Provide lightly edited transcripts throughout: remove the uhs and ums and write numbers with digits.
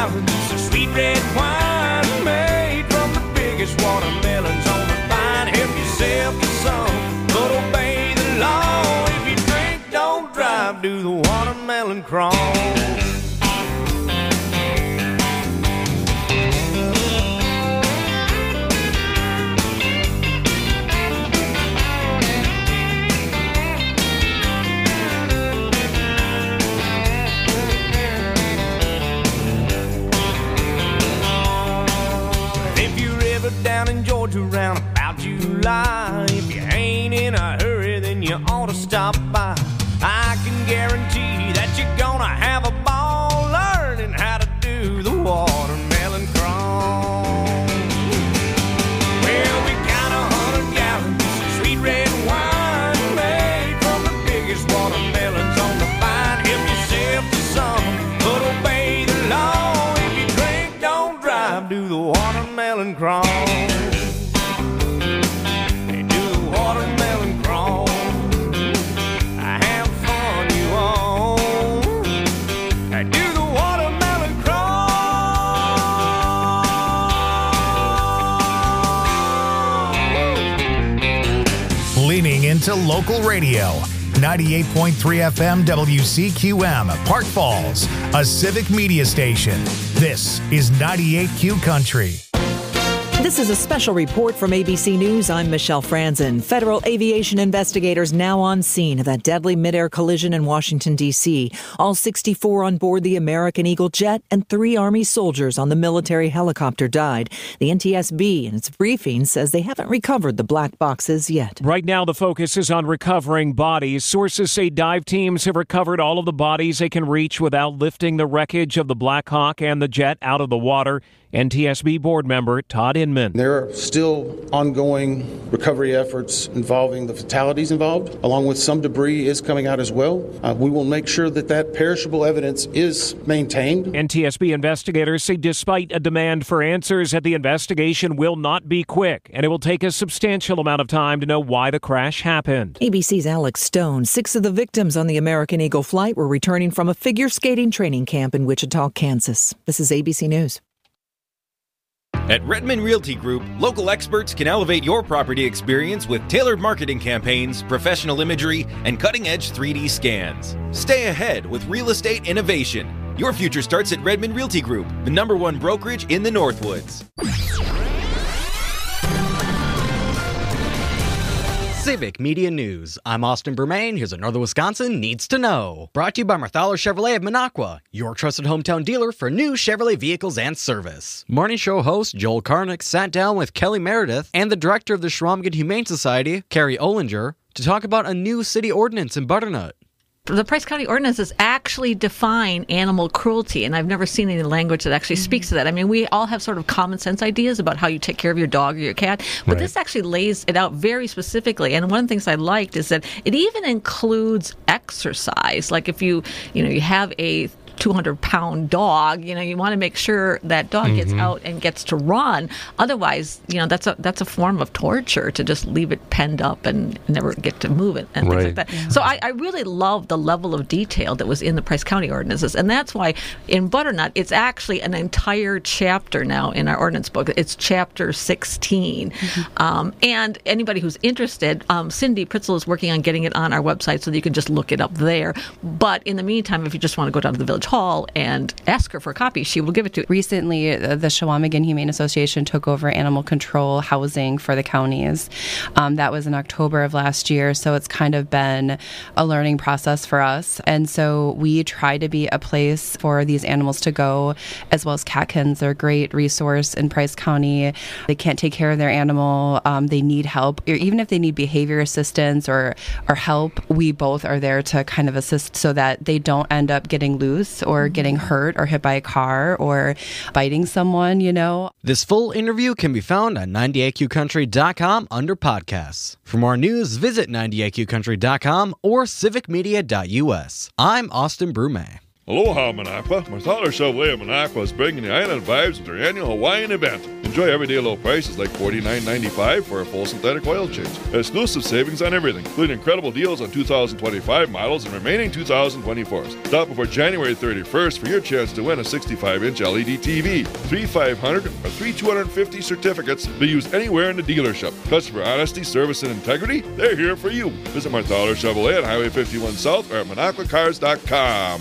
gallons of sweet red wine made from the biggest watermelons on the vine. Help yourself to some, but obey the law. If you drink, don't drive, do the watermelon crawl. Down in Georgia around about July, if you ain't in a hurry, then you ought to stop by. I can guarantee that you're gonna have a ball learning how to do the watermelon crawl. Well, we got 100 gallons of sweet red wine made from the biggest watermelons on the vine. Help yourself to some, but obey the law. If you drink, don't drive, do the watermelon crawl. Into local radio. 98.3 FM WCQM, Park Falls, a civic media station. This is 98Q Country. This is a special report from ABC News. I'm Michelle Franzen. Federal aviation investigators now on scene of that deadly midair collision in Washington, D.C. All 64 on board the American Eagle jet and 3 Army soldiers on the military helicopter died. The NTSB, in its briefing, says they haven't recovered the black boxes yet. Right now, the focus is on recovering bodies. Sources say dive teams have recovered all of the bodies they can reach without lifting the wreckage of the Black Hawk and the jet out of the water. NTSB board member Todd Inman. There are still ongoing recovery efforts involving the fatalities involved, along with some debris is coming out as well. We will make sure that that perishable evidence is maintained. NTSB investigators say despite a demand for answers, that the investigation will not be quick, and it will take a substantial amount of time to know why the crash happened. ABC's Alex Stone. 6 of the victims on the American Eagle flight were returning from a figure skating training camp in Wichita, Kansas. This is ABC News. At Redmond Realty Group, local experts can elevate your property experience with tailored marketing campaigns, professional imagery, and cutting-edge 3D scans. Stay ahead with real estate innovation. Your future starts at Redmond Realty Group, the #1 brokerage in the Northwoods. Civic Media News. I'm Austin Bermain. Here's what Northern Wisconsin needs to know. Brought to you by Marthaler Chevrolet of Minocqua, your trusted hometown dealer for new Chevrolet vehicles and service. Morning show host Joel Karnick sat down with Kelly Meredith and the director of the Schwamgen Humane Society, Carrie Olinger, to talk about a new city ordinance in Butternut. The Price County ordinances actually define animal cruelty, and I've never seen any language that actually speaks to that. I mean, we all have sort of common sense ideas about how you take care of your dog or your cat, but this actually lays it out very specifically. And one of the things I liked is that it even includes exercise. Like if you have a 200-pound dog, you want to make sure that dog gets out and gets to run. Otherwise, that's a form of torture to just leave it penned up and never get to move it and things like that. Yeah. So I really love the level of detail that was in the Price County ordinances, and that's why in Butternut it's actually an entire chapter now in our ordinance book. It's chapter 16, and anybody who's interested, Cindy Pritzel is working on getting it on our website so that you can just look it up there. But in the meantime, if you just want to go down to the Village Hall and ask her for a copy, she will give it to you. Recently, the Chequamegon Humane Association took over animal control housing for the counties. That was in October of last year, so it's kind of been a learning process for us. And so we try to be a place for these animals to go, as well as Catkins. They're a great resource in Price County. They can't take care of their animal. They need help. Even if they need behavior assistance or help, we both are there to kind of assist so that they don't end up getting loose or getting hurt or hit by a car or biting someone, This full interview can be found on 98qcountry.com under podcasts. For more news, visit 98qcountry.com or civicmedia.us. I'm Austin Brume. Aloha, Minocqua. Marthaler Chevrolet of Minocqua is bringing the island vibes with their annual Hawaiian event. Enjoy everyday low prices like $49.95 for a full synthetic oil change. Exclusive savings on everything, including incredible deals on 2025 models and remaining 2024s. Stop before January 31st for your chance to win a 65-inch LED TV, 3 $500 or 3 $250 certificates to be used anywhere in the dealership. Customer honesty, service, and integrity, they're here for you. Visit Marthaler Chevrolet on Highway 51 South or at MinocquaCars.com.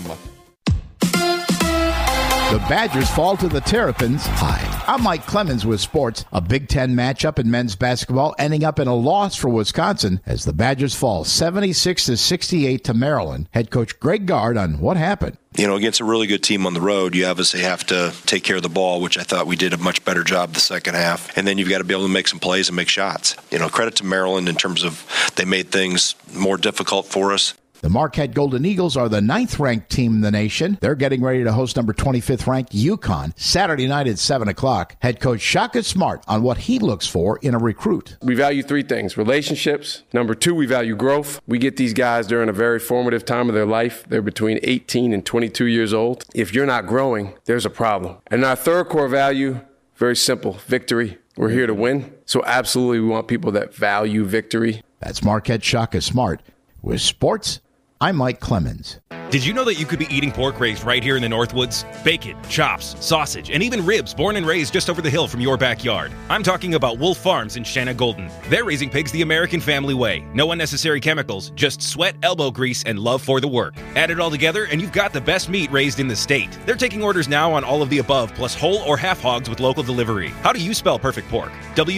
The Badgers fall to the Terrapins. Hi, I'm Mike Clemens with sports. A Big Ten matchup in men's basketball ending up in a loss for Wisconsin as the Badgers fall 76-68 to Maryland. Head coach Greg Gard on what happened. You know, against a really good team on the road, you obviously have to take care of the ball, which I thought we did a much better job the second half. And then you've got to be able to make some plays and make shots. You know, credit to Maryland in terms of they made things more difficult for us. The Marquette Golden Eagles are the 9th-ranked team in the nation. They're getting ready to host number 25th-ranked UConn Saturday night at 7 o'clock. Head coach Shaka Smart on what he looks for in a recruit. We value 3 things: relationships. Number 2, we value growth. We get these guys during a very formative time of their life. They're between 18 and 22 years old. If you're not growing, there's a problem. And our third core value, very simple: victory. We're here to win. So absolutely we want people that value victory. That's Marquette Shaka Smart. With sports, I'm Mike Clemens. Did you know that you could be eating pork raised right here in the Northwoods? Bacon, chops, sausage, and even ribs born and raised just over the hill from your backyard. I'm talking about Wolf Farms in Shanna Golden. They're raising pigs the American family way. No unnecessary chemicals, just sweat, elbow grease, and love for the work. Add it all together and you've got the best meat raised in the state. They're taking orders now on all of the above, plus whole or half hogs with local delivery. How do you spell perfect pork?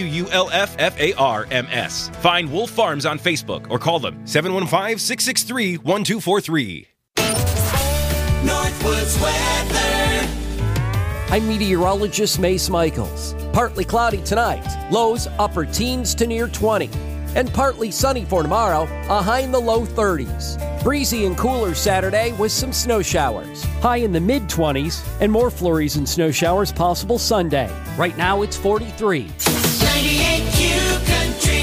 WULFFARMS. Find Wolf Farms on Facebook or call them 715-663-1243. Northwoods weather. I'm meteorologist Mace Michaels. Partly cloudy tonight, lows upper teens to near 20. And partly sunny for tomorrow, a high in the low 30s. Breezy and cooler Saturday with some snow showers. High in the mid-20s and more flurries and snow showers possible Sunday. Right now it's 43. 98Q Country.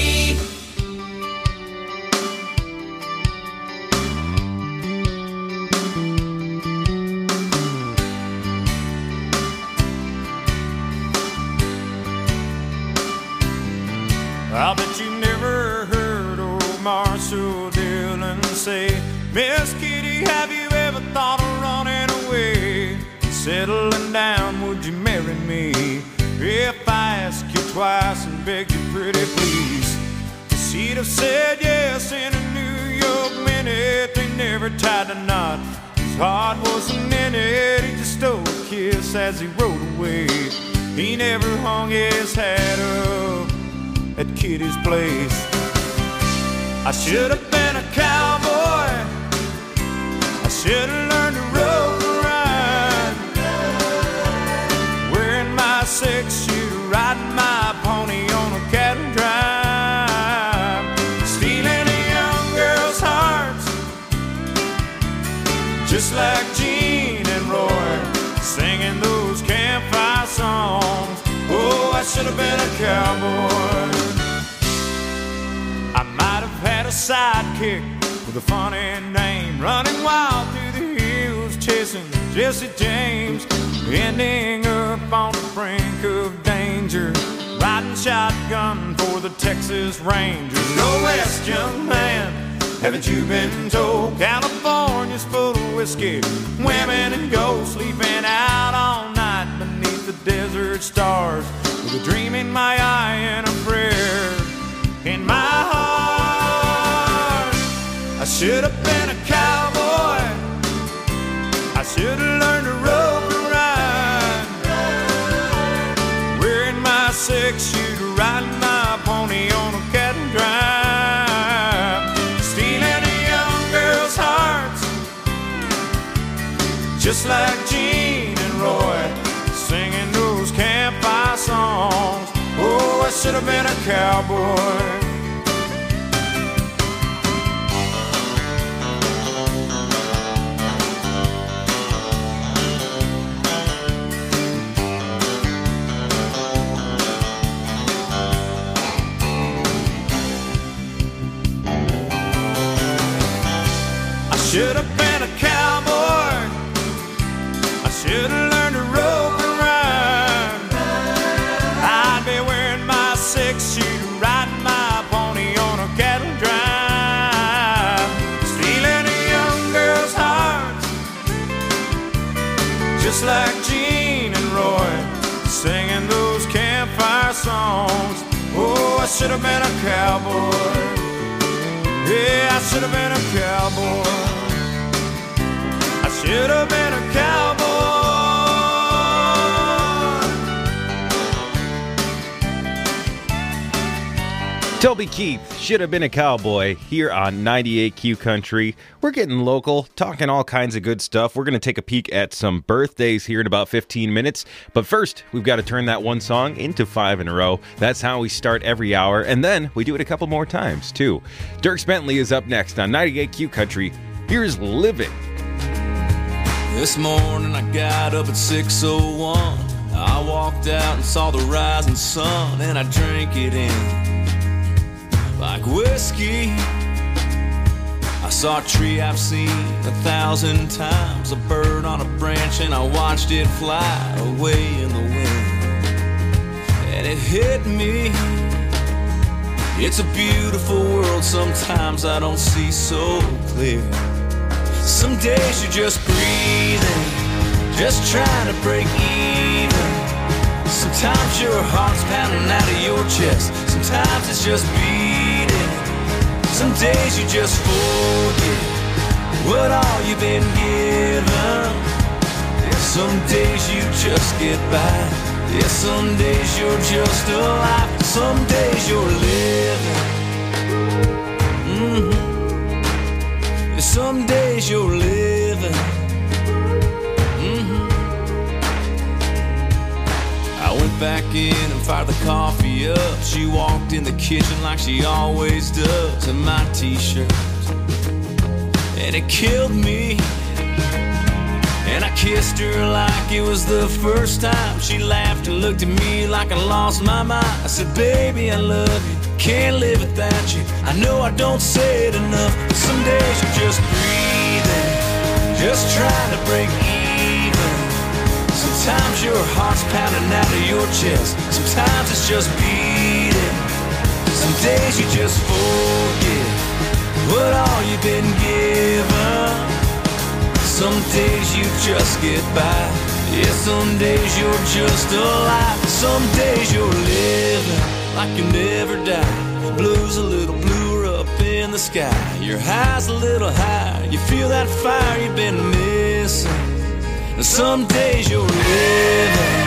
I bet you never heard old Marshall Dillon say, Miss Kitty, have you ever thought of running away? Settling down, would you marry me? If I ask you twice and beg you pretty please. She'd have said yes in a New York minute. They never tied a knot, his heart wasn't in it. He just stole a kiss as he rode away. He never hung his hat up at Kitty's place. I should have been a cowboy. I should have learned to rope and ride, wearing my 6-shooter, riding my pony on a cattle drive, stealing a young girl's hearts, just like Gene and Roy, singing those campfire songs. Oh, I should have been a cowboy. I might have had a sidekick with a funny name, running wild through the hills, chasing Jesse James, ending up on the brink of danger, riding shotgun for the Texas Rangers. No rest, young man, haven't you been told? California's full of whiskey, women and gold, sleeping out all night beneath the desert stars, with a dream in my eye and a prayer in my heart. I should have been a cowboy. I should have learned to rope and ride, wearing my 6-shooter, riding my pony on a cattle drive, stealing a young girl's hearts, just like Gene and Roy, singing those campfire songs. Oh, I should have been a cowboy. I should have been a cowboy. should have been a cowboy. Yeah, I should have been a cowboy. I should have been a cowboy. Toby Keith, should have been a cowboy, here on 98Q Country. We're getting local, talking all kinds of good stuff. We're going to take a peek at some birthdays here in about 15 minutes. But first, we've got to turn that one song into 5 in a row. That's how we start every hour, and then we do it a couple more times, too. Dierks Bentley is up next on 98Q Country. Here's Living. This morning I got up at 6:01. I walked out and saw the rising sun, and I drank it in like whiskey. I saw a tree I've seen 1,000 times, a bird on a branch, and I watched it fly away in the wind. And it hit me, it's a beautiful world, sometimes I don't see so clear. Some days you're just breathing, just trying to break even. Sometimes your heart's pounding out of your chest, sometimes it's just beating. Some days you just forget what all you've been given. Some days you just get by. Yeah, some days you're just alive. Some days you're living. Yeah, some days you're living. I went back in and fired the coffee up. She walked in the kitchen like she always does, in my t-shirt, and it killed me. And I kissed her like it was the first time. She laughed and looked at me like I lost my mind. I said, baby, I love you, can't live without you. I know I don't say it enough, but some days you're just breathing, just trying to break even. Sometimes your heart's pounding out of your chest, sometimes it's just beating. Some days you just forget what all you've been given. Some days you just get by. Yeah, some days you're just alive. Some days you're living like you never die. Blue's a little bluer up in the sky. Your high's a little higher. You feel that fire you've been missing. And some days you're living.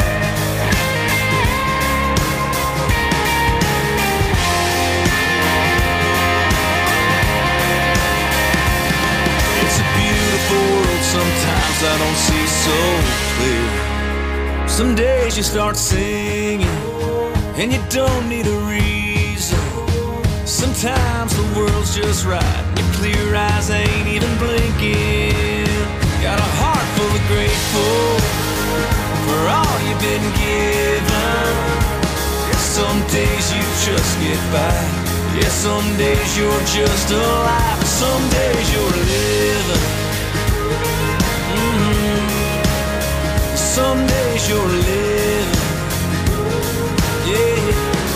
Sometimes I don't see so clear. Some days you start singing and you don't need a reason. Sometimes the world's just right, your clear eyes ain't even blinking. Got a heart full of grateful for all you've been given. Some days you just get by. Yeah, some days you're just alive. Some days you're living. Some days you're living, yeah.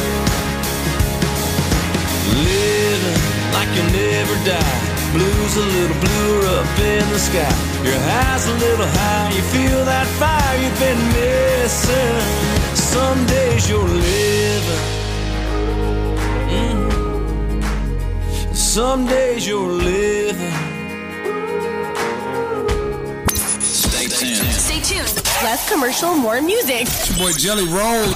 Living like you'll never die. Blue's a little bluer up in the sky. Your high's a little high. You feel that fire you've been missing. Some days you're living. Some days you're living. Stay tuned. Less commercial, more music. It's your boy Jelly Roll.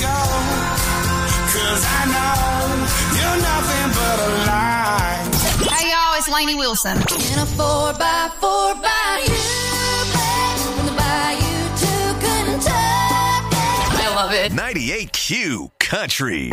Cause I know you're nothing but a lie. Hey y'all, it's Lainey Wilson. In a 4x4 Bayou, from the Bayou to Kentucky. I love it. 98Q Country.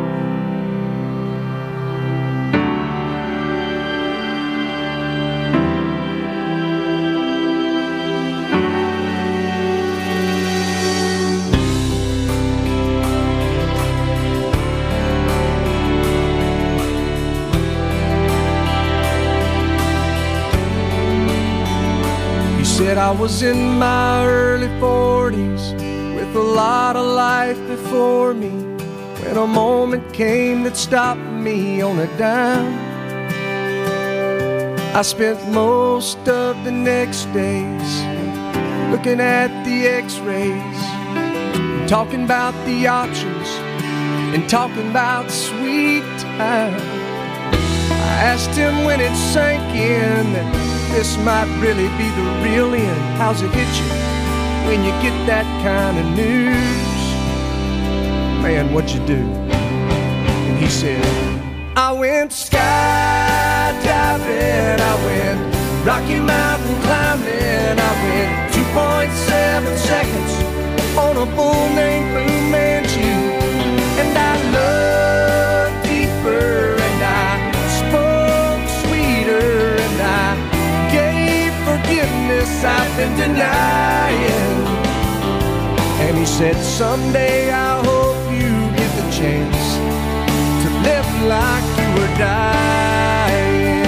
Said I was in my early 40s with a lot of life before me, when a moment came that stopped me on a dime. I spent most of the next days looking at the x-rays, talking about the options and talking about sweet time. I asked him when it sank in that this might really be the real end. How's it hit you when you get that kind of news? Man, what'd you do? And he said, I went skydiving, I went Rocky Mountain climbing, I went 2.7 seconds on a bull named Fu Manchu. And I loved deeper, and I spoke sweeter, and I gave forgiveness I've been denying. And he said, someday I hope you get the chance to live like you were dying.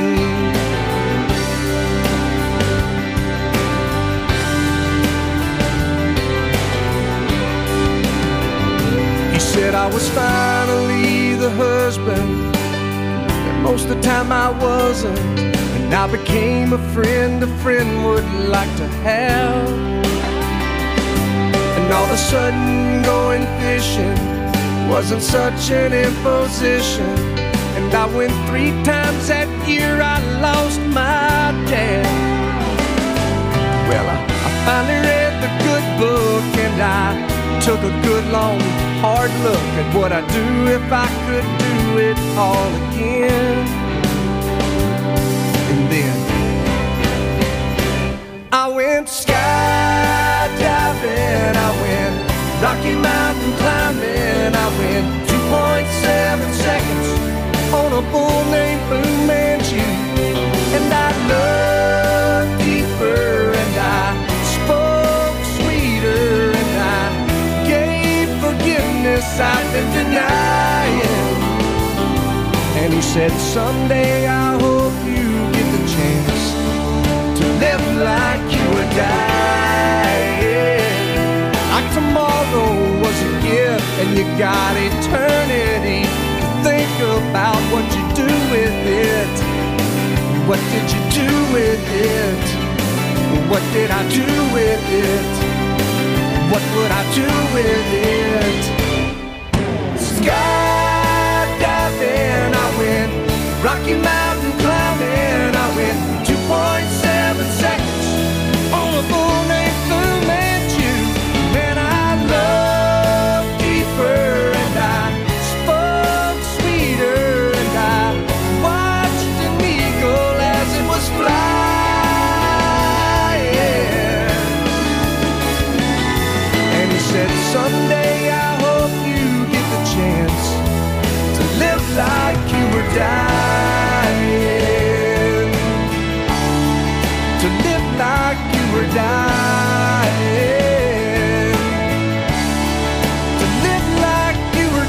He said I was finally the husband that most of the time I wasn't, and I became a friend would like to have. And all of a sudden going fishing wasn't such an imposition. And I went 3 times that year, I lost my dad. Well, I finally read the good book, and I took a good long hard look at what I'd do if I could do it all again. And then I went skydiving, I went Rocky Mountain climbing, I went 2.7 seconds on a bull named Fu Manchu. And I loved deeper, and I spoke sweeter, and I gave forgiveness I've been denying. And he said, someday I hope you get the chance to live like you were dying. Like tomorrow was a gift, and you got eternity to think about what you do with it. What did you do with it? What did I do with it? What would I do with it? Skydiving, I went Rocky Mountain climbing, I went 2.7 seconds on a bull named Fu Manchu. Man, I loved deeper, and I spoke sweeter, and I watched an eagle as it was flying. And he said, someday I hope you get the chance to live like you were dying. To live like you were dying. To live like you were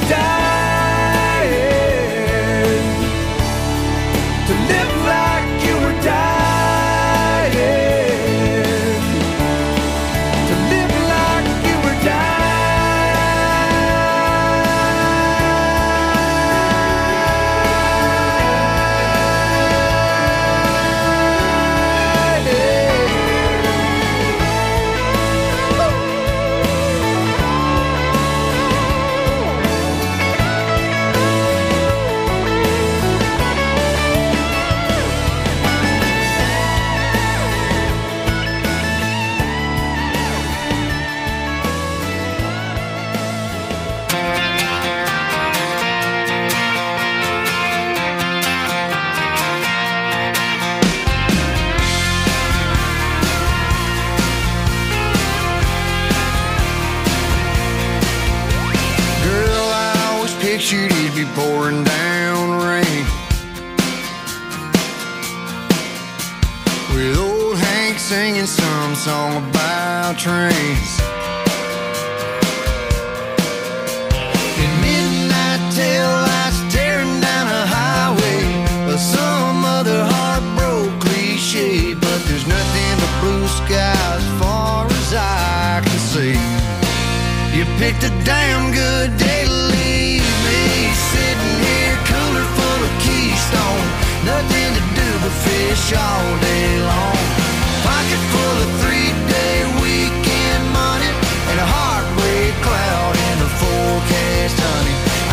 dying. To live like you were dying. To live like you were dying. Girl, I always pictured it'd be pouring down rain, with old Hank singing some song about trains. In midnight tail lights tearing down a highway, or some other heartbroken cliche. But there's nothing but blue sky as far as I can see. You picked a damn good day to leave me, sitting here cooler full of Keystone. Nothing to do but fish all day long. Pocket full of 3-day weekend money, and a heartbreak cloud in the forecast, honey.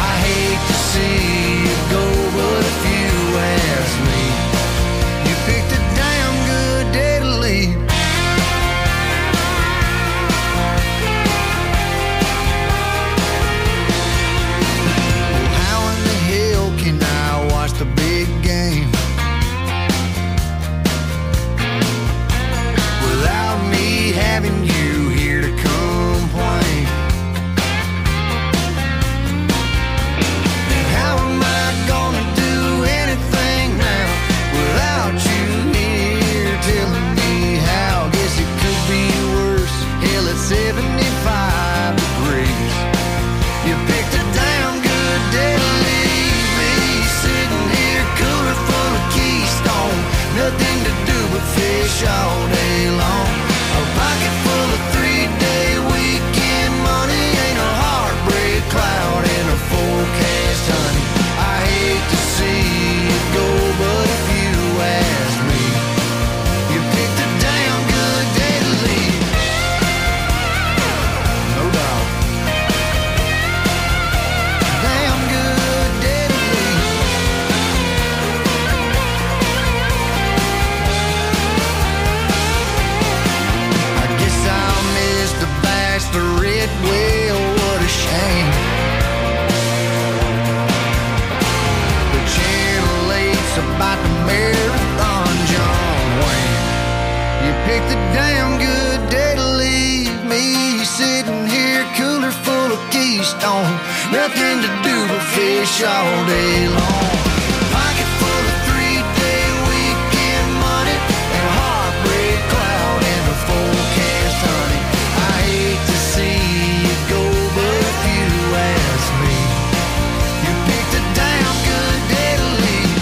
sitting here, cooler full of Keystone. Nothing to do but fish all day long. Pocket full of 3-day weekend money and a heartbreak cloud in the forecast, honey. I hate to see you go, but if you ask me, you picked a damn good day to leave.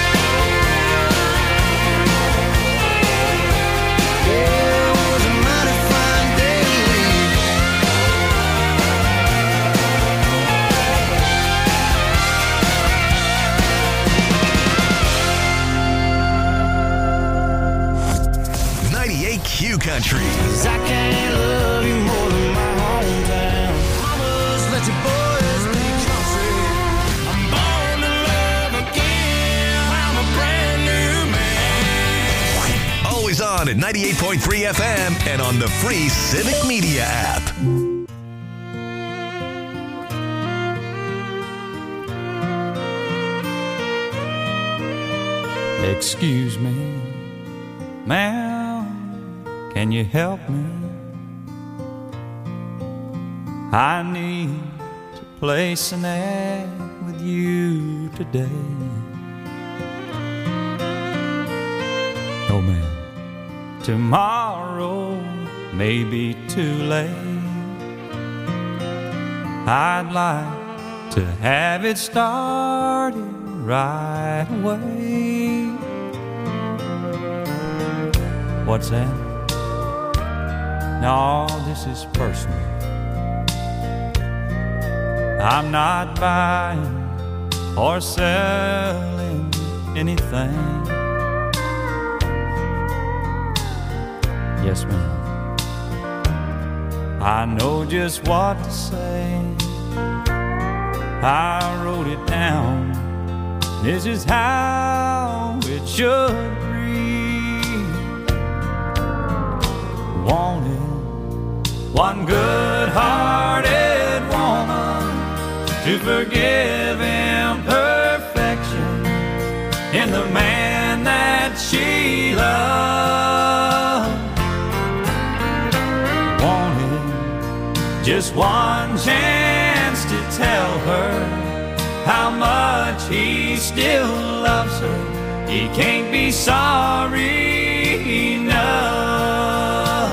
Yeah, it was a mighty fine day to leave. 98 Q Country. 'Cause I can't love you more than my hometown. Mamas, let your boys be country. I'm born to love again. I'm a brand new man. Always on at 98.3 FM and on the free Civic Media app. Excuse me, ma'am, can you help me? I need to place an ad with you today. Oh man, tomorrow may be too late. I'd like to have it started right away. What's that? No, this is personal. I'm not buying or selling anything. Yes, ma'am. I know just what to say. I wrote it down. This is how it should read. Wanted one good-hearted woman to forgive imperfection in the man that she loved. Wanted just one chance to tell her how much he still loves her. He can't be sorry enough.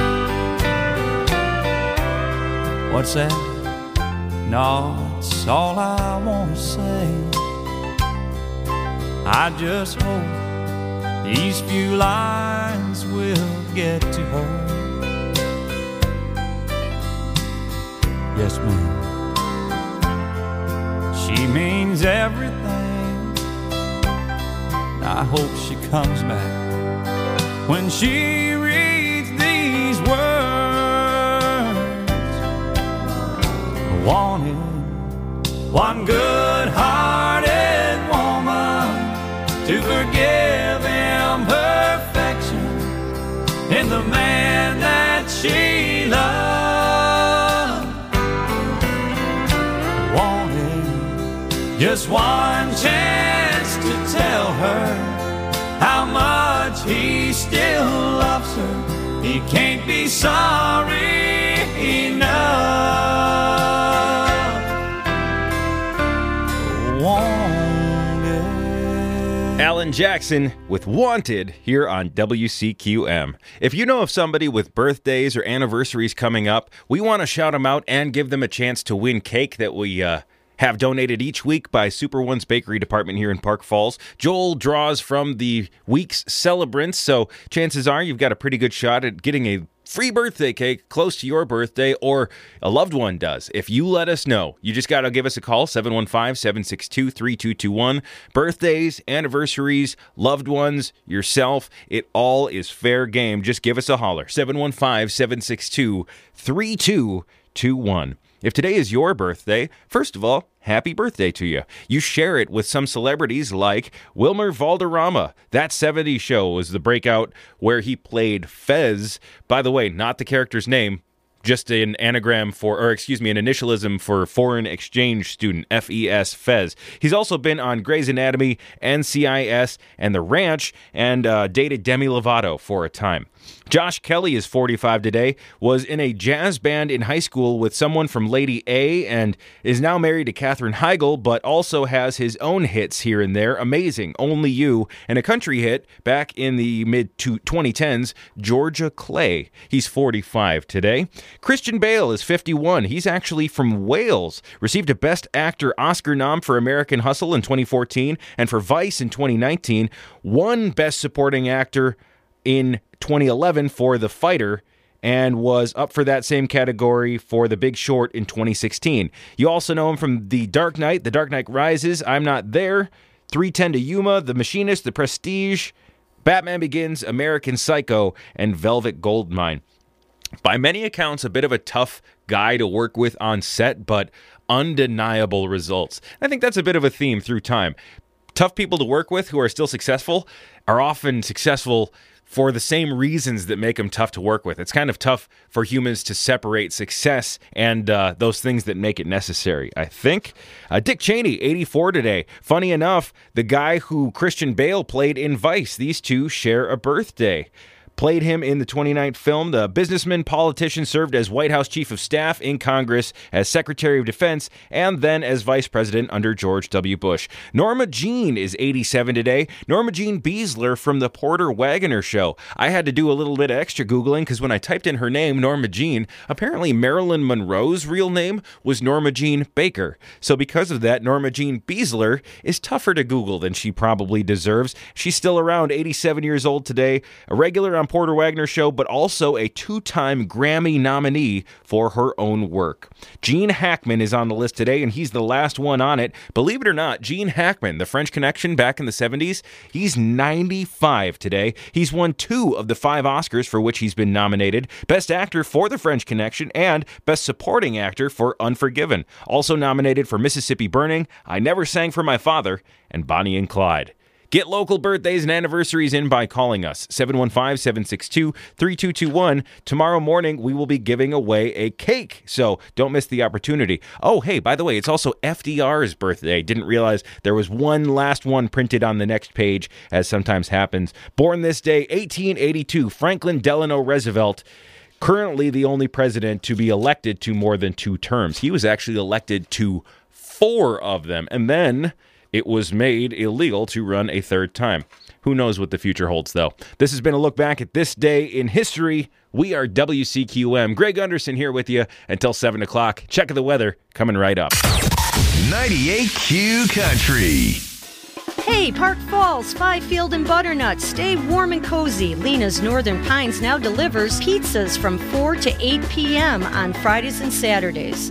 What's that? No, it's all I want to say. I just hope these few lines will get to her. Yes, ma'am. She means everything. I hope she comes back when she reads these words. I wanted one good-hearted woman to forgive imperfection in the man that she loved. Wanted just one chance to tell her how much he still loves her. He can't be sorry enough. Wanted. Alan Jackson with Wanted here on WCQM. If you know of somebody with birthdays or anniversaries coming up, we want to shout them out and give them a chance to win cake that we have donated each week by Super One's Bakery Department here in Park Falls. Joel draws from the week's celebrants, so chances are you've got a pretty good shot at getting a free birthday cake close to your birthday, or a loved one does. If you let us know, you just got to give us a call, 715-762-3221. Birthdays, anniversaries, loved ones, yourself, it all is fair game. Just give us a holler, 715-762-3221. If today is your birthday, first of all, happy birthday to you. You share it with some celebrities like Wilmer Valderrama. That 70s Show was the breakout where he played Fez. By the way, not the character's name, just an anagram for, or excuse me, an initialism for foreign exchange student, FES, Fez. He's also been on Grey's Anatomy, NCIS, and The Ranch, and dated Demi Lovato for a time. Josh Kelly is 45 today, was in a jazz band in high school with someone from Lady A, and is now married to Katherine Heigl, but also has his own hits here and there. Amazing, Only You, and a country hit back in the mid-2010s, Georgia Clay. He's 45 today. Christian Bale is 51. He's actually from Wales. Received a Best Actor Oscar nom for American Hustle in 2014, and for Vice in 2019. Won Best Supporting Actor in 2011 for The Fighter, and was up for that same category for The Big Short in 2016. You also know him from The Dark Knight Rises, I'm Not There, 3:10 to Yuma, The Machinist, The Prestige, Batman Begins, American Psycho, and Velvet Goldmine. By many accounts, a bit of a tough guy to work with on set, but undeniable results. I think that's a bit of a theme through time. Tough people to work with who are still successful are often successful for the same reasons that make them tough to work with. It's kind of tough for humans to separate success and those things that make it necessary, I think. Dick Cheney, 84 today. Funny enough, the guy who Christian Bale played in Vice, these two share a birthday. Played him in the 29th film. The businessman politician served as White House Chief of Staff in Congress, as Secretary of Defense, and then as Vice President under George W. Bush. Norma Jean is 87 today. Norma Jean Beasler from The Porter Wagoner Show. I had to do a little bit of extra Googling because when I typed in her name, Norma Jean, apparently Marilyn Monroe's real name was Norma Jean Baker. So because of that, Norma Jean Beasler is tougher to Google than she probably deserves. She's still around, 87 years old today, a regular on Porter Wagoner Show, but also a 2-time Grammy nominee for her own work. Gene Hackman is on the list today, and he's the last one on it. Believe it or not, Gene Hackman, the French Connection back in the 70s, he's 95 today. He's won 2 of the 5 Oscars for which he's been nominated. Best Actor for The French Connection and Best Supporting Actor for Unforgiven. Also nominated for Mississippi Burning, I Never Sang for My Father, and Bonnie and Clyde. Get local birthdays and anniversaries in by calling us, 715-762-3221. Tomorrow morning, we will be giving away a cake, so don't miss the opportunity. Oh, hey, by the way, it's also FDR's birthday. Didn't realize there was one last one printed on the next page, as sometimes happens. Born this day, 1882, Franklin Delano Roosevelt. Currently the only president to be elected to more than 2 terms. He was actually elected to 4 of them, and then it was made illegal to run a 3rd time. Who knows what the future holds, though. This has been a look back at this day in history. We are WCQM. Greg Gunderson here with you until 7 o'clock. Check of the weather coming right up. 98Q Country. Hey, Park Falls, Fifield and Butternut. Stay warm and cozy. Lena's Northern Pines now delivers pizzas from 4 to 8 p.m. on Fridays and Saturdays.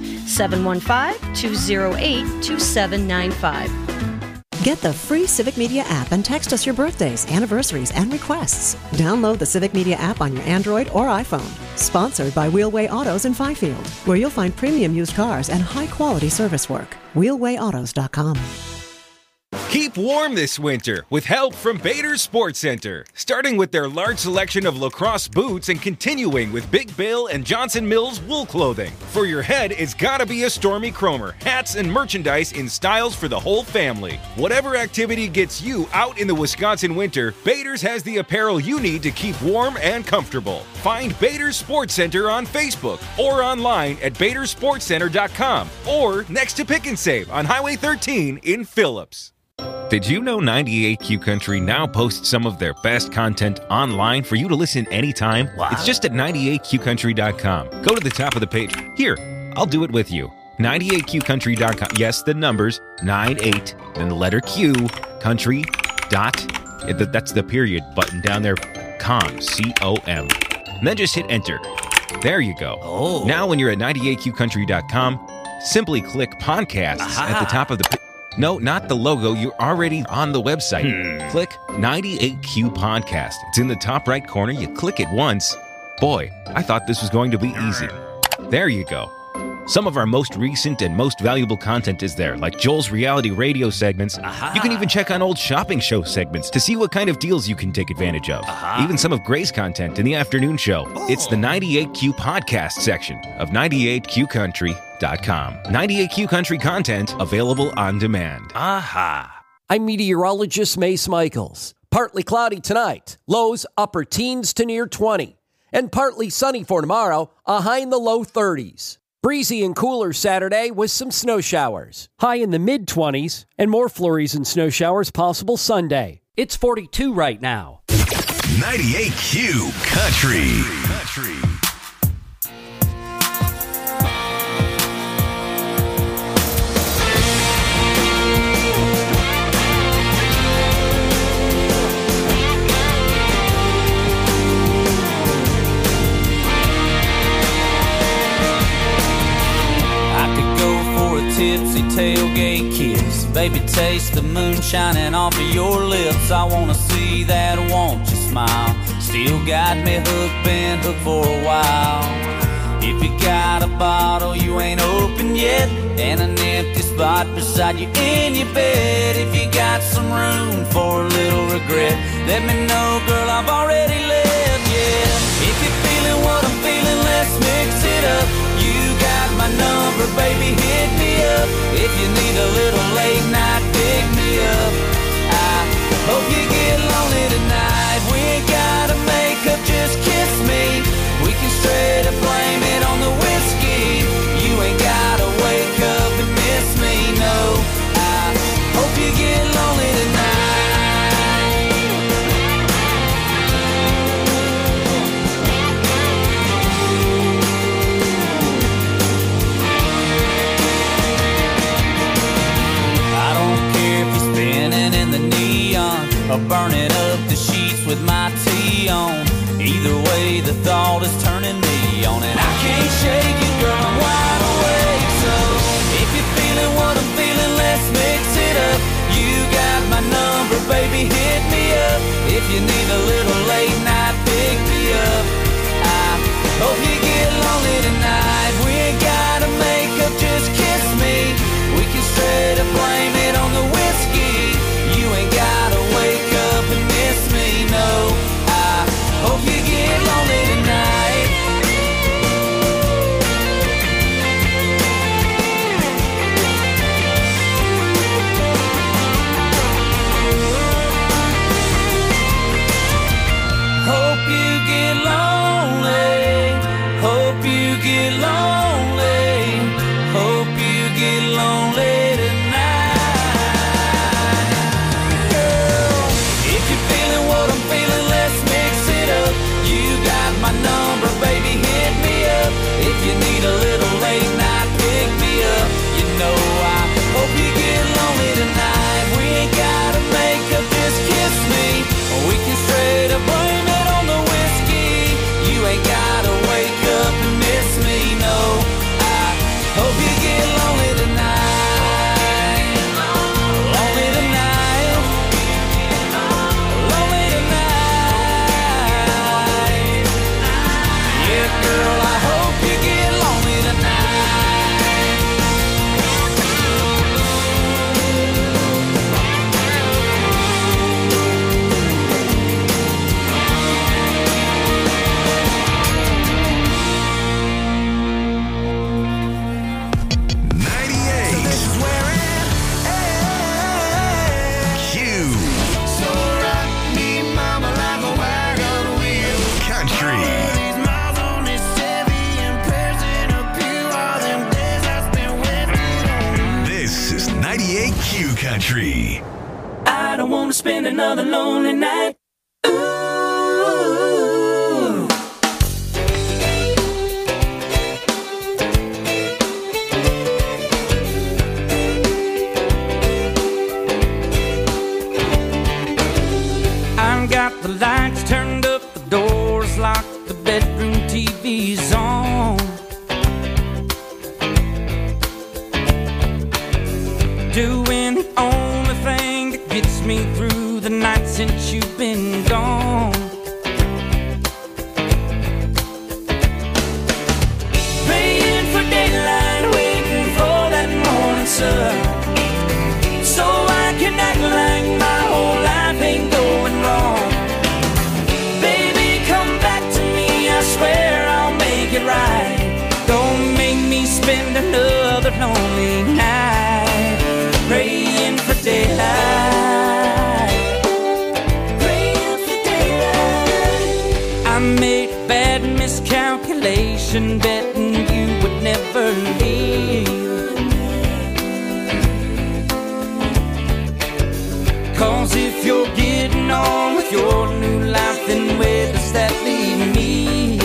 715-208-2795. Get the free Civic Media app and text us your birthdays, anniversaries, and requests. Download the Civic Media app on your Android or iPhone. Sponsored by Wheelway Autos in Fifield, where you'll find premium used cars and high-quality service work. WheelwayAutos.com. Keep warm this winter with help from Bader Sports Center. Starting with their large selection of lacrosse boots and continuing with Big Bill and Johnson Mills wool clothing. For your head, it's gotta be a Stormy Cromer. Hats and merchandise in styles for the whole family. Whatever activity gets you out in the Wisconsin winter, Bader's has the apparel you need to keep warm and comfortable. Find Bader Sports Center on Facebook or online at BaderSportsCenter.com or next to Pick and Save on Highway 13 in Phillips. Did you know 98Q Country now posts some of their best content online for you to listen anytime? Wow. It's just at 98QCountry.com. Go to the top of the page. Here, I'll do it with you. 98QCountry.com. Yes, the numbers, 98, then the letter Q, country, dot, that's the period button down there, com, C-O-M. And then just hit enter. There you go. Oh. Now when you're at 98QCountry.com, simply click podcasts at the top of the page. No, not the logo. You're already on the website. Click 98Q Podcast. It's in the top right corner. You click it once. Boy, I thought this was going to be easy. There you go. Some of our most recent and most valuable content is there, like Joel's reality radio segments. You can even check on old shopping show segments to see what kind of deals you can take advantage of. Even some of Gray's content in the afternoon show. It's the 98Q podcast section of 98QCountry.com. 98Q Country content available on demand. I'm meteorologist Mace Michaels. Partly cloudy tonight. Lows upper teens to near 20. And partly sunny for tomorrow, a high in the low 30s. Breezy and cooler Saturday with some snow showers. High in the mid-20s and more flurries and snow showers possible Sunday. It's 42 right now. 98Q Country. Tipsy tailgate kiss, baby, taste the moon shining off of your lips. I wanna see that, won't you smile? Still got me hooked, been hooked for a while. If you got a bottle you ain't opened yet, and an empty spot beside you in your bed, if you got some room for a little regret, let me know, girl, I've already left, yeah. If you're feeling what I'm feeling, let's mix it up. You got my number, baby, hit me up. If you need a little late night, pick me up. I hope you get lonely tonight. We ain't gotta make up, just kiss me. We can straight up blame it on the whiskey. You ain't gotta wake up and miss me, no. I hope you get lonely tonight. Or burning up the sheets with my tea on. Either way, the thought is turning me on, and I can't shake it, girl, I'm wide awake. So if you're feeling what I'm feeling, let's mix it up. You got my number, baby, hit me up. If you need a little late night, pick me up. I hope you get lonely tonight. We ain't gotta make up, just kiss me. We can straight up blame it on the whiskey. You ain't gotta wake up and miss me, no. I hope you get lonely tonight. Hope you get lonely. Hope you get lonely. Hope you get lonely tonight. My number, baby, hit me up. If you need a little late night, pick me up. You know I hope you get lonely tonight. We ain't gotta make up, just kiss me. Or we can straight up blame it on the whiskey. You ain't gotta wake up and miss me, no. I hope you get lonely tonight. Lonely tonight. Lonely tonight. Girl, I hope you get lonely tonight. So rock me, mama, like a wagon wheel. Country. This is 98Q Country. I don't want to spend another lonely night. I've got the lights turned up, the doors locked, the bedroom TV's on. Doing the only thing that gets me through the night since you've been gone. Praying for daylight, another lonely night, praying for daylight, praying for daylight. I made a bad miscalculation, betting you would never leave. 'Cause if you're getting on with your new life, then where does that leave me?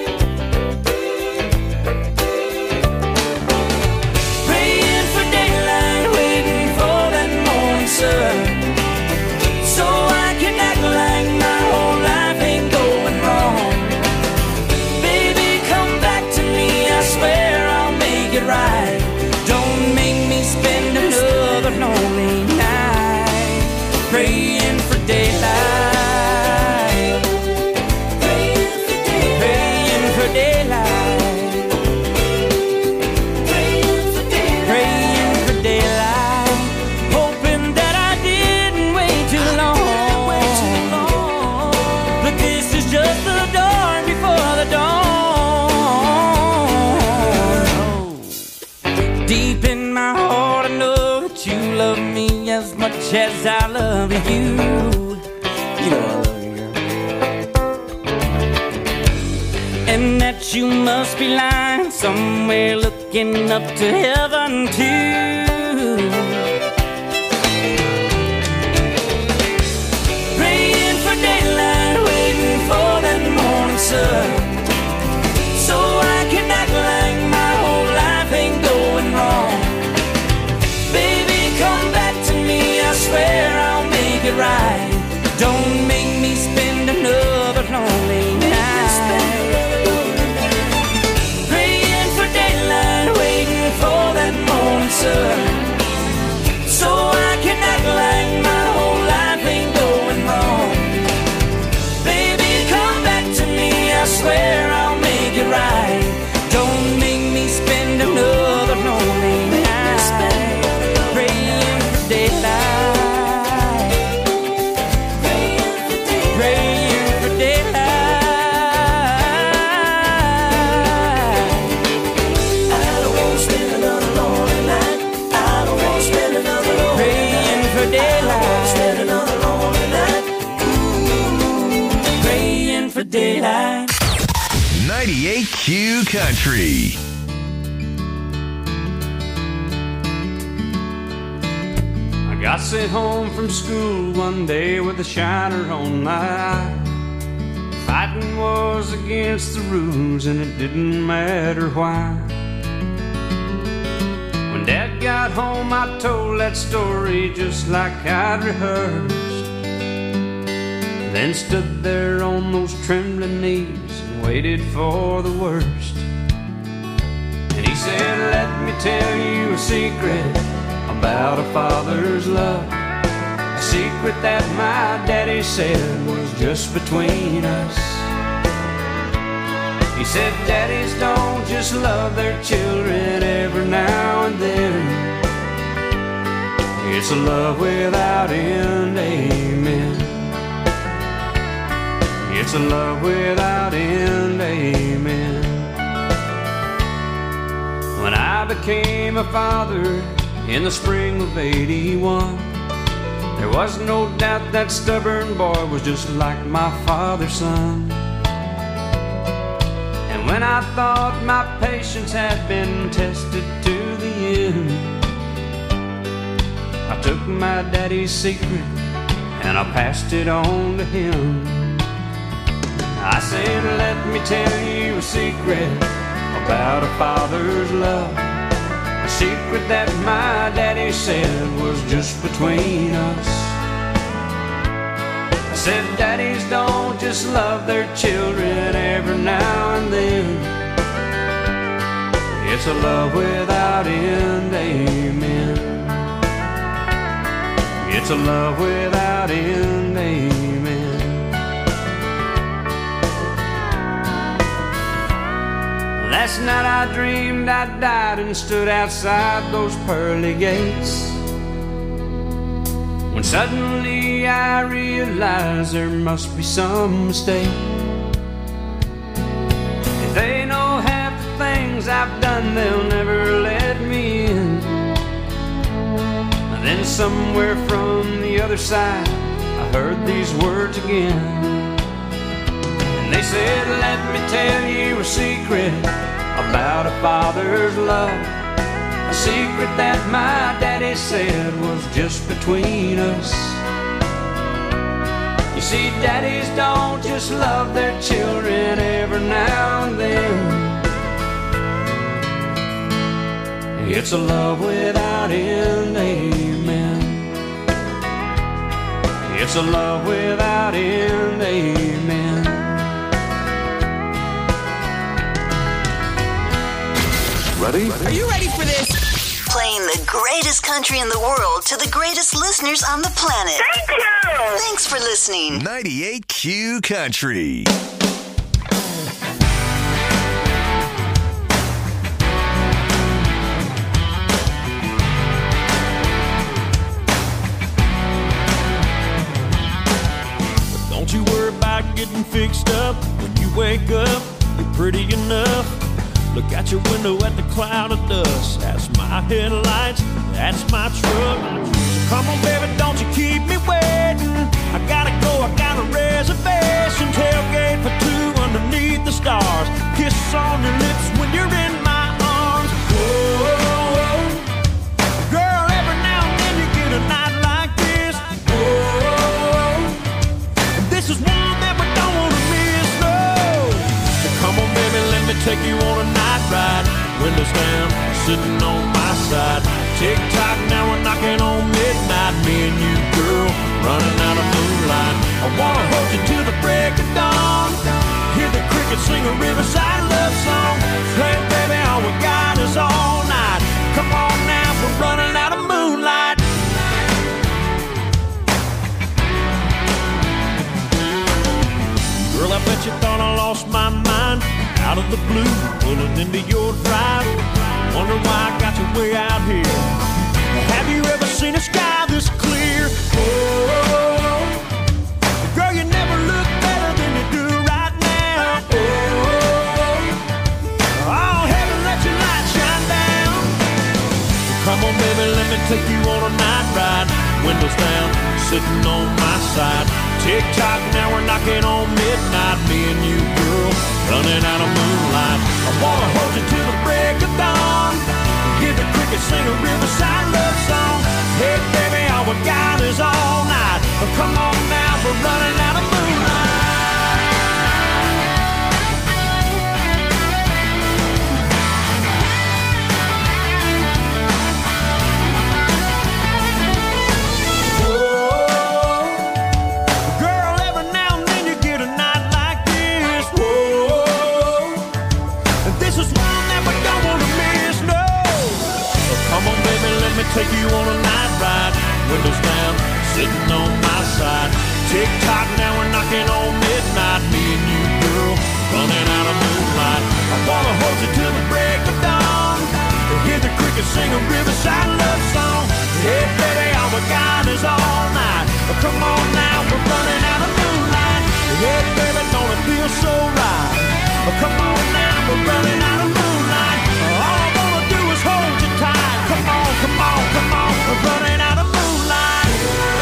Praying for daylight, waiting for that morning sun, so I can act like my whole life ain't going wrong. Baby, come back to me, I swear I'll make it right. Don't make me spend another lonely night, praying for daylight, praying for daylight, praying for daylight, praying for daylight, praying for daylight, hoping that I didn't wait too long. But this is just the dawn before the dawn. Deep in my heart, I know that you love me as much as I love you. You know I love you, girl. And that you must be lying somewhere looking up to heaven too. Praying for daylight, waiting for that morning sun, so I can act like my whole life ain't going wrong. Baby, come back to me, I swear I'll make it right. Don't make me spend another lonely night, praying for daylight, waiting for that morning sun, so I can act like my whole life ain't going wrong. Baby, come back to me, I swear I'll make it right. Don't make me spend another lonely night, praying for daylight, praying for daylight, praying for daylight. I don't want to spend another lonely night, I don't want to spend another lonely night, praying for daylight, I don't want to spend another lonely night, praying for daylight. 98Q Country. I got sent home from school one day with a shiner on my eye. Fighting was against the rules and it didn't matter why. When Dad got home, I told that story just like I'd rehearsed. Then stood there on those trembling knees and waited for the worst. And he said, let me tell you a secret about a father's love, a secret that my daddy said was just between us. He said, daddies don't just love their children every now and then. It's a love without end, amen. It's a love without end, amen. When I became a father in the spring of '81, there was no doubt that stubborn boy was just like my father's son. And when I thought my patience had been tested to the end, I took my daddy's secret and I passed it on to him. I said, let me tell you a secret about a father's love, a secret that my daddy said was just between us. I said, daddies don't just love their children every now and then. It's a love without end, amen. It's a love without end, amen. Last night I dreamed I died and stood outside those pearly gates, when suddenly I realized there must be some mistake. If they know half the things I've done, they'll never let me then somewhere from the other side, I heard these words again. And they said, let me tell you a secret about a father's love. A secret that my daddy said was just between us. You see, daddies don't just love their children every now and then. It's a love without end, amen. It's a love without end, amen. Ready? Are you ready for this? Playing the greatest country in the world to the greatest listeners on the planet. Thank you! Thanks for listening. 98Q Country. Don't you worry about getting fixed up. When you wake up, you're pretty enough. Look out your window at the cloud of dust. That's my headlights, that's my truck. Come on, baby, don't you keep me waiting. I gotta go, I got a reservation. Tailgate for two underneath the stars. Kiss on your lips when you're in my arms. Whoa, girl, every now and then you get a night like this. Whoa, and this is one that we don't want to miss, no. So come on, baby, let me take you on a night ride. Windows down, sitting on my side. Tick-tock, now we're knocking on midnight. Me and you, girl, running out of moonlight. I wanna hold you till the break of dawn. Hear the crickets sing a riverside love song. Hey, baby, all we got is all night. Come on now, we're running out of moonlight. Girl, I bet you thought I lost my mind. Out of the blue, pulling into your drive. Wonder why I got you way out here. Have you ever seen a sky this clear? Oh, girl, you never look better than you do right now. Oh, heaven, let your light shine down. Come on, baby, let me take you on a night ride. Windows down, sitting on my side. Tick-tock, now we're knocking on midnight. Me and you, girl, running out of moonlight. I wanna hold you till the break of dawn. Hear the crickets sing a riverside love song. Hey, baby, all we got is all night. Come on now, we're running out of moonlight. Take you on a night ride, windows down, sitting on my side. Tick-tock, now we're knocking on midnight. Me and you, girl, running out of moonlight. I wanna hold you till the break of dawn. Hear the crickets sing a riverside love song. Hey, baby, all we got is all night. Come on now, we're running out of moonlight. Hey, baby, don't it feel so right? Come on now, we're running out of moonlight. All I wanna do is hold you tight. Come on, come on, come on, we're running out of moonlight.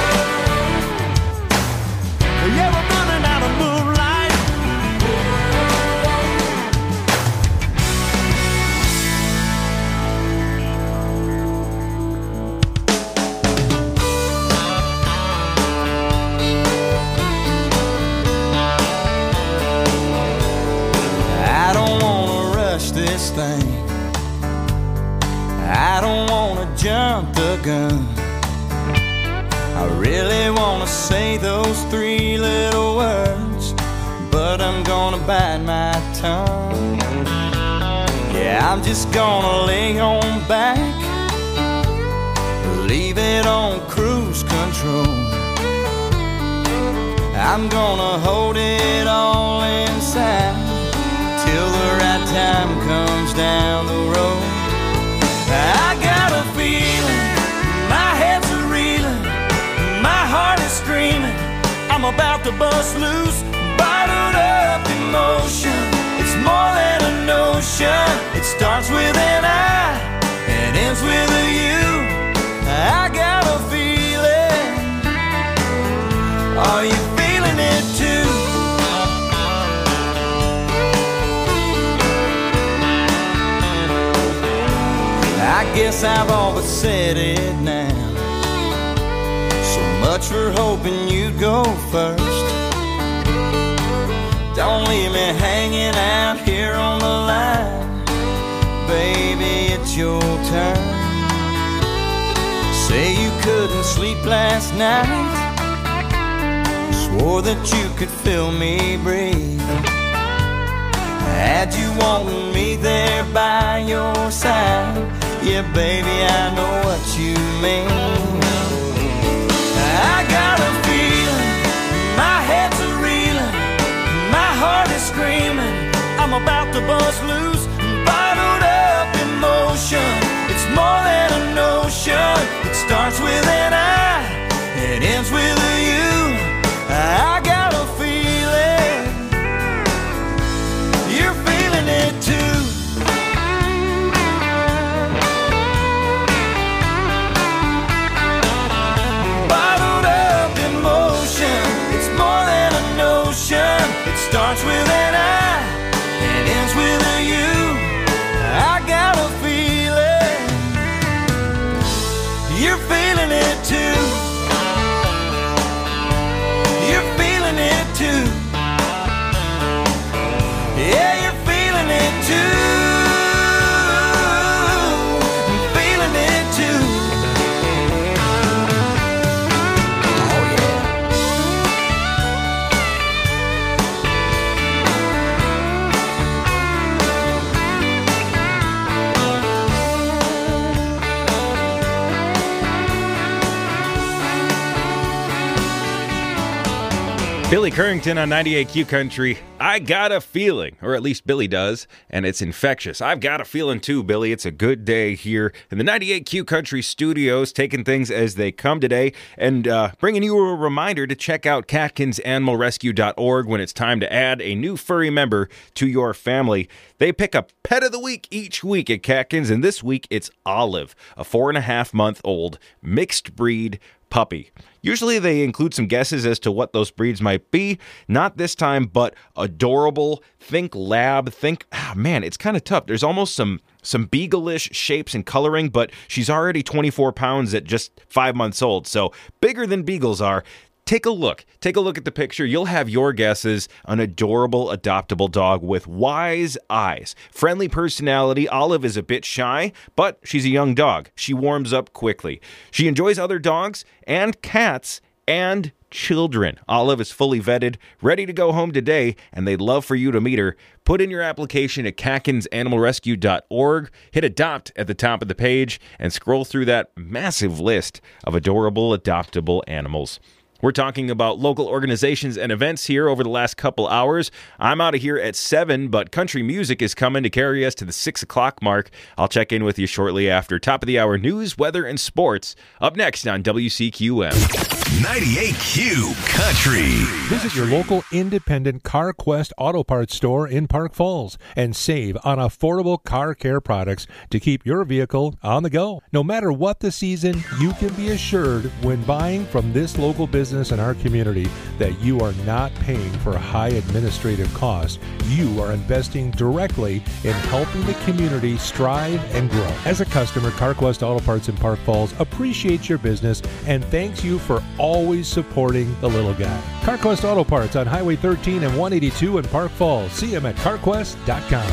Yeah, we're running out of moonlight. I don't wanna rush this thing. I don't wanna jump the gun. I really wanna say those three little words, but I'm gonna bite my tongue. Yeah, I'm just gonna lay on back, leave it on cruise control. I'm gonna hold it all inside till the right time comes down the road. I got a feeling, my head's a reeling, my heart is screaming, I'm about to bust loose, bottled up emotion. It's more than a notion. It starts with an I and ends with a you. I got a I guess I've all but said it now. So much for hoping you'd go first. Don't leave me hanging out here on the line. Baby, it's your turn. Say you couldn't sleep last night. Swore that you could feel me breathe. Had you wanting me there by your side. Yeah, baby, I know what you mean. I got a feeling, my head's a reeling, my heart is screaming, I'm about to bust loose, bottled up emotion. It's more than a notion. It starts with an I, it ends with a you. I got a feeling, you're feeling it too. Bottled up emotion, it's more than a notion. It starts with an I, it ends with a you. I got a feeling, you're feeling it too. You're feeling it too. Yeah, you're feeling it too. I'm feeling it too. Oh yeah. Billy Currington on 98Q Country. I got a feeling, or at least Billy does, and it's infectious. I've got a feeling too, Billy. It's a good day here in the 98Q Country studios, taking things as they come today, and bringing you a reminder to check out Catkins.AnimalRescue.org when it's time to add a new furry member to your family. They pick a pet of the week each week at Catkins, and this week it's Olive, a 4.5-month-old mixed breed puppy. Usually they include some guesses as to what those breeds might be. Not this time, but adorable. Think lab. Think, man, it's kind of tough. There's almost some beagle-ish shapes and coloring, but she's already 24 pounds at just 5 months old. So bigger than beagles are. Take a look. Take a look at the picture. You'll have your guesses. An adorable, adoptable dog with wise eyes. Friendly personality. Olive is a bit shy, but she's a young dog. She warms up quickly. She enjoys other dogs and cats and children. Olive is fully vetted, ready to go home today, and they'd love for you to meet her. Put in your application at Catkins.AnimalRescue.org, hit Adopt at the top of the page, and scroll through that massive list of adorable, adoptable animals. We're talking about local organizations and events here over the last couple hours. I'm out of here at 7, but country music is coming to carry us to the 6 o'clock mark. I'll check in with you shortly after. Top of the hour news, weather, and sports. Up next on WCQM. 98Q Country. Visit your local independent CarQuest Auto Parts store in Park Falls and save on affordable car care products to keep your vehicle on the go. No matter what the season, you can be assured when buying from this local business in our community that you are not paying for high administrative costs. You are investing directly in helping the community strive and grow. As a customer, CarQuest Auto Parts in Park Falls appreciates your business and thanks you for always supporting the little guy. CarQuest Auto Parts on Highway 13 and 182 in Park Falls. See them at carquest.com.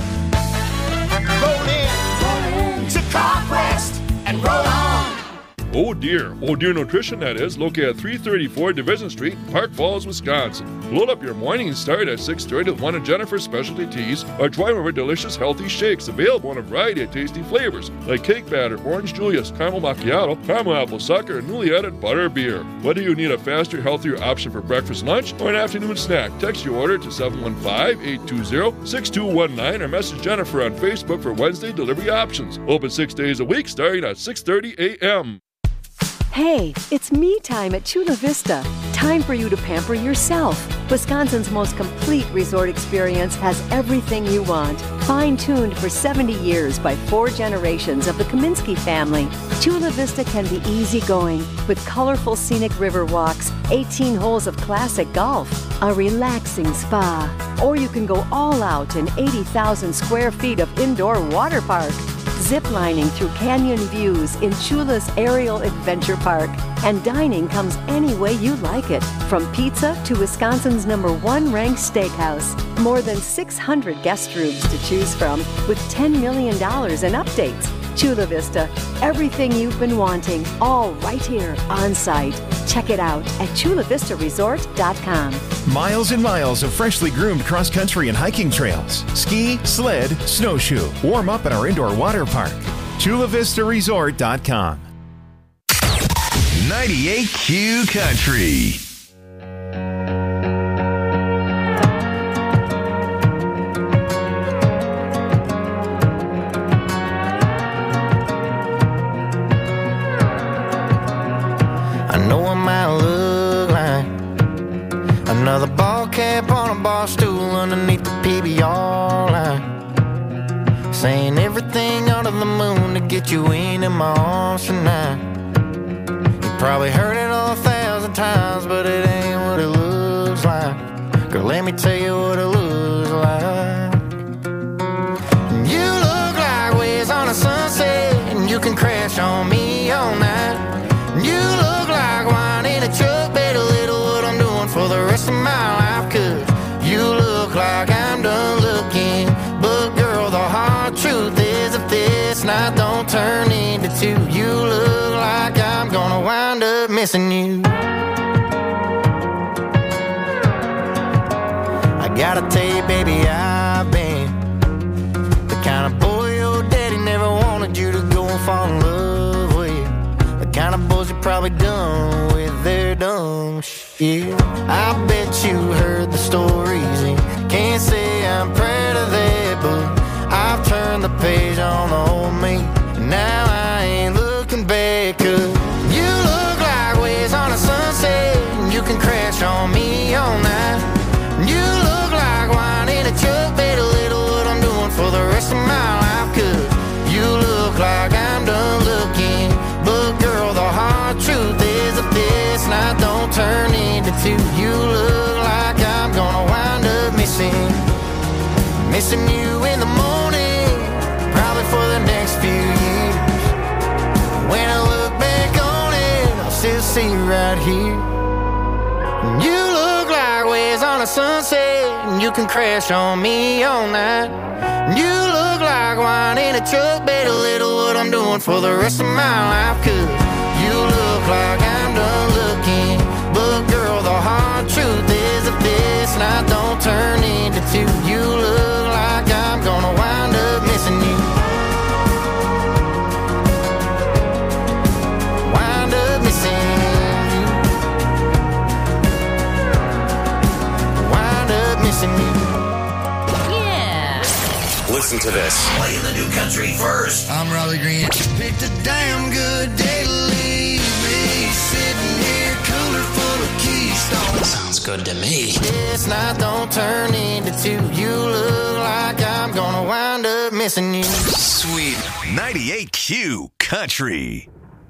Roll in to CarQuest and roll on. Oh Deer Nutrition, that is, located at 334 Division Street, Park Falls, Wisconsin. Load up your morning and start at 6:30 with one of Jennifer's specialty teas or try one of her delicious healthy shakes available in a variety of tasty flavors like cake batter, orange Julius, caramel macchiato, caramel apple sucker, and newly added butter beer. Whether you need a faster, healthier option for breakfast, lunch, or an afternoon snack, text your order to 715-820-6219 or message Jennifer on Facebook for Wednesday delivery options. Open 6 days a week starting at 6:30 a.m. Hey, it's me time at Chula Vista. Time for you to pamper yourself. Wisconsin's most complete resort experience has everything you want. Fine-tuned for 70 years by 4 generations of the Kaminsky family, Chula Vista can be easygoing with colorful scenic river walks, 18 holes of classic golf, a relaxing spa, or you can go all out in 80,000 square feet of indoor water park. ziplining through canyon views in Chula's Aerial Adventure Park. And dining comes any way you like it, from pizza to Wisconsin's #1 ranked steakhouse. More than 600 guest rooms to choose from, with $10 million in updates. Chula Vista, everything you've been wanting, all right here on site. Check it out at chulavistaresort.com. Miles and miles of freshly groomed cross-country and hiking trails. Ski, sled, snowshoe. Warm up at our indoor water park. chulavistaresort.com. 98Q Country. Another ball cap on a bar stool underneath the PBR line, saying everything under the moon to get you into my arms tonight. You probably heard it 1,000 times, but it ain't what it looks like. Girl, let me tell you what it looks like. You look like waves on a sunset, and you can crash on me all night. You look like wine in a truck, better little what I'm doing for the rest of my life. Cause you look like I'm done looking, but girl, the hard truth is if this night don't turn into two, you look like I'm gonna wind up missing you. I gotta tell you, baby, I've been the kind of boy your daddy never wanted you to go and fall in love with. The kind of boys you're probably done with their dumb shit. I bet you heard the stories and can't say I'm proud of that, but I've turned the page on the old me, and now I ain't looking back. Cause you look like waves on a sunset, and you can crash on me all night. You look like wine in a truck, better little what I'm doing for the rest of my life. Cause you look like I'm done looking, but girl, the hard truth is if this night don't turn into two, you look like I'm gonna wind up missing you in the morning, probably for the next few years. When I look back on it, I'll still see you right here. You look like waves on a sunset, and you can crash on me all night. You look like wine in a truck, better little what I'm doing for the rest of my life. Cause you look like I'm done looking, but girl, the hard truth is if this night don't turn into two, you look like I'm gonna wind up missing you. Wind up missing you. Wind up missing you. Listen to this. Playing the new country first. I'm Robbie Green. Picked a damn good day to leave me sitting here, cooler full of Keystone. Sounds good to me. This night don't turn into two. You look like I'm gonna wind up missing you. Sweet 98Q Country.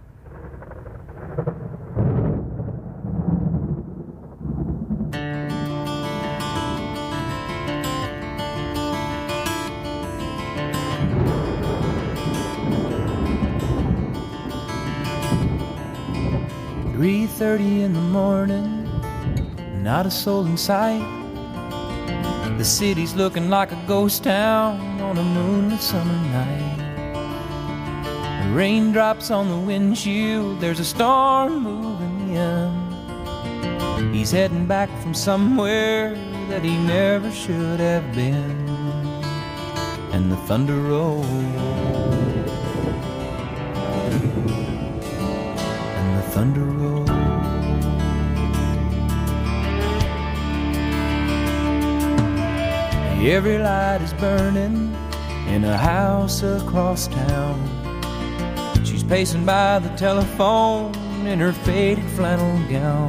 .30 in the morning, not a soul in sight. The city's looking like a ghost town on a moonlit summer night. The raindrops on the windshield, there's a storm moving in. He's heading back from somewhere that he never should have been. And the thunder rolls, and the thunder rolls. Every light is burning in a house across town. She's pacing by the telephone in her faded flannel gown,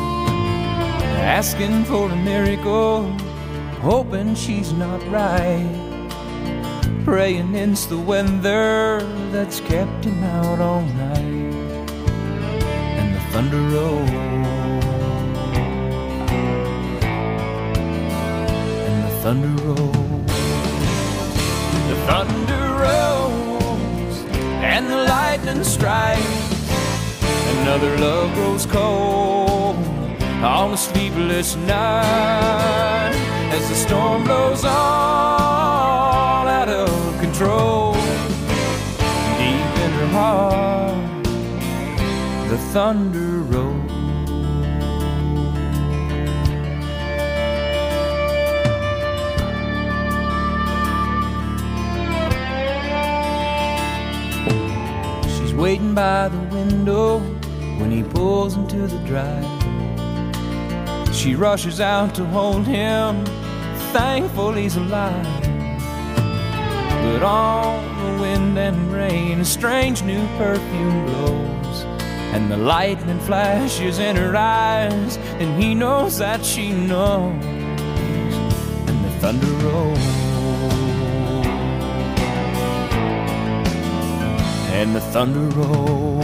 asking for a miracle, hoping she's not right, praying it's the weather that's kept him out all night. And the thunder rolls, thunder rolls, the thunder rolls, lightning strikes, another love grows cold on a sleepless night as the storm blows all out of control. Deep in her heart, the thunder rolls. She's waiting by the window when he pulls into the drive. She rushes out to hold him, thankful he's alive. But on the wind and rain, a strange new perfume blows, and the lightning flashes in her eyes, and he knows that she knows, and the thunder rolls, and the thunder rolls.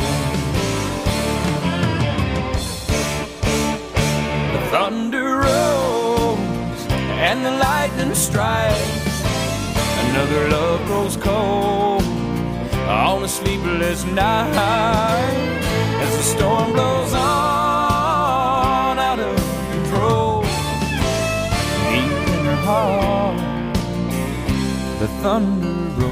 The thunder rolls, and the lightning strikes, another love grows cold on a sleepless night as the storm blows on out of control. Deep in her heart, the thunder rolls.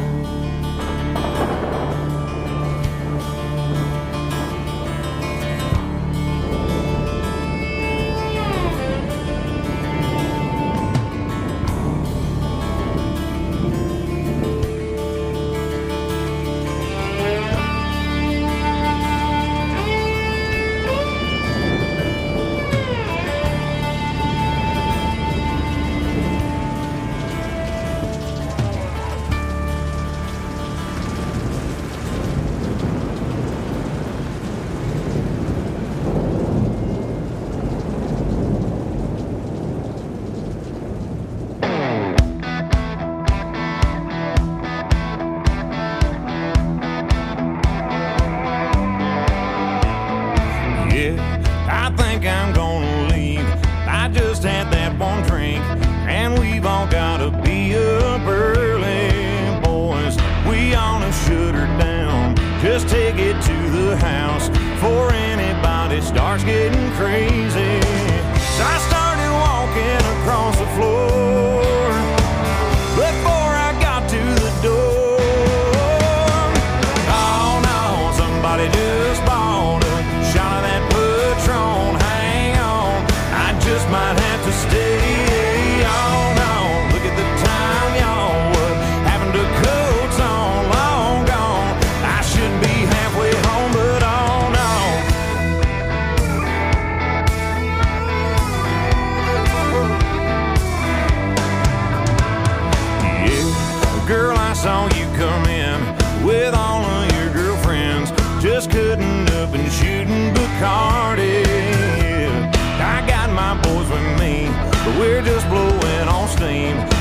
Just take it to the house before anybody starts getting crazy. So I started walking across the floor before I got to the door. Oh no, somebody just bought a shot of that Patron. Hang on, I just might have to stay. Oh no, look at the time, y'all. What happened to coats on long gone? I should be halfway home, but oh no. Yeah, girl, I saw you come in with all of your girlfriends, just cutting up and shooting Bacardi. I got my boys with me, but we're just blowing on steam.